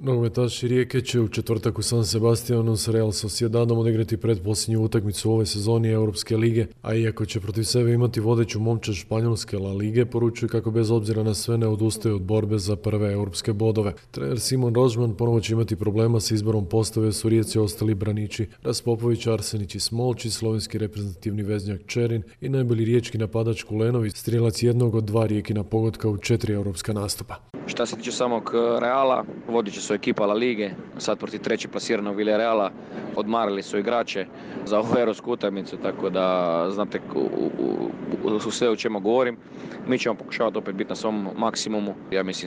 Nogometaši Rijeke će u četvrtak u San Sebastianu s Real Sociedadom odigrati pretposljednju utakmicu u ovoj sezoni Europske lige, a iako će protiv sebe imati vodeću momčad španjolske La Lige, poručuje kako bez obzira na sve ne odustaje od borbe za prve europske bodove. Trener Simon Rožman ponovo će imati problema s izborom postave, su Rijeci ostali braniči Raspopović, Arsenić i Smolčić, slovenski reprezentativni veznjak Čerin i najbolji riječki napadač Kulenović, strijelac jednog od dva Rijekina pogotka u 4 europska nastupa. Šta se tiče samog Reala, vodit će su ekipa La Lige, sad protiv treći plasiranog Villarreala, odmarali su igrače za ovu europsku utakmicu, tako da znate u sve o čemu govorim. Mi ćemo pokušavati opet biti na svom maksimumu. Ja mislim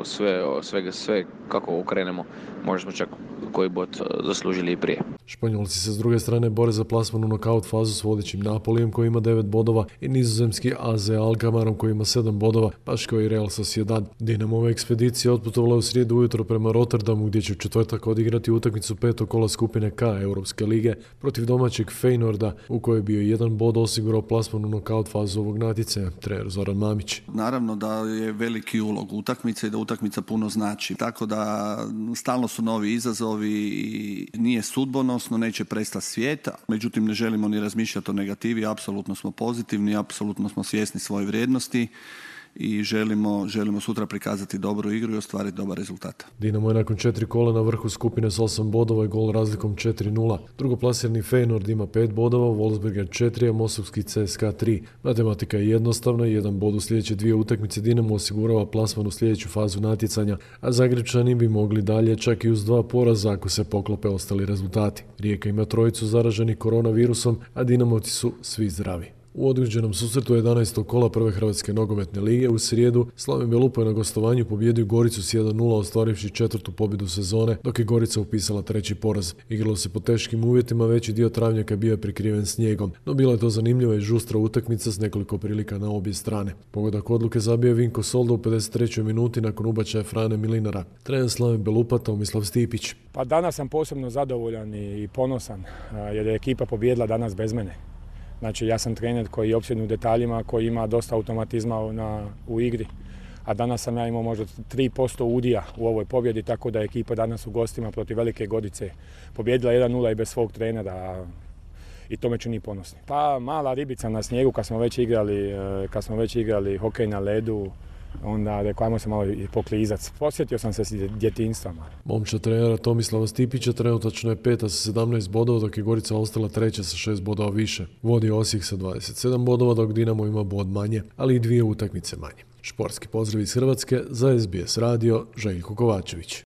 sve kako okrenemo, možda smo čak koji bod zaslužili i prije. Španjolci se s druge strane bore za plasman u nokaut fazu s vodećim Napolijem koji ima 9 bodova i nizozemski AZ Alkmaarom koji ima 7 bodova, baš kao i Real Sociedad. Dinamova ekspedicija otputovala u srijedu ujutro prema Rotterdamu gdje će u četvrtak odigrati utakmicu petog kola skupine K Europske lige protiv domaćeg Feynorda u kojoj je bio jedan bod osigurao plasman u nokaut fazu ovog natjecanja, trener Zoran Mamić. Naravno da je veliki ulog utakmice i da utakmica puno znači. Tako da stalno su novi izazovi i nije sudbonosno, neće prestati svijet. Međutim, ne želimo ni razmišljati o negativi, apsolutno smo pozitivni, apsolutno smo svjesni svoje vrijednosti i želimo sutra prikazati dobru igru i ostvariti dobar rezultat. Dinamo je nakon 4 kola na vrhu skupine s 8 bodova i gol razlikom 4-0. Drugoplasirani Feyenoord ima 5 bodova, Wolfsberger 4, a mostovski CSKA 3. Matematika je jednostavna, jedan bod u sljedeće dvije utakmice Dinamo osigurava plasman u sljedeću fazu natjecanja, a Zagrebčani bi mogli dalje čak i uz 2 poraza ako se poklope ostali rezultati. Rijeka ima 3 zaraženih koronavirusom, a Dinamovci su svi zdravi. U određenom susretu 11. kola prve Hrvatske nogometne lige u srijedu Slaven Belupo je na gostovanju pobijedio Goricu s 1-0 ostvarivši 4. pobjedu sezone, dok je Gorica upisala 3. poraz. Igralo se po teškim uvjetima, veći dio travnjaka bio je prikriven snijegom, no bila je to zanimljiva i žustra utakmica s nekoliko prilika na obje strane. Pogodak odluke zabio Vinko Soldo u 53. minuti nakon ubačaja Frane Milinara. Trener Slaven Belupa Tomislav Stipić. Pa danas sam posebno zadovoljan i ponosan jer je ekipa pobijedila danas bez mene. Znači, ja sam trener koji je opsjednut u detaljima, koji ima dosta automatizma u igri. A danas sam ja imao možda 3% udija u ovoj pobjedi, tako da je ekipa danas u gostima protiv Velike Gorice pobjedila 1-0 i bez svog trenera. I to me čini ponosni. Pa mala ribica na snijegu kad smo već igrali hokej na ledu, onda rekao, ajmo se malo poklizac. Posjetio sam se s djetinjstvama. Momčad trenera Tomislava Stipića trenutačno je 5. sa 17 bodova, dok je Gorica ostala 3. sa 6 bodova više. Vodi Osijek sa 27 bodova, dok Dinamo ima bod manje, ali i 2 utakmice manje. Športski pozdrav iz Hrvatske za SBS radio, Željko Kovačević.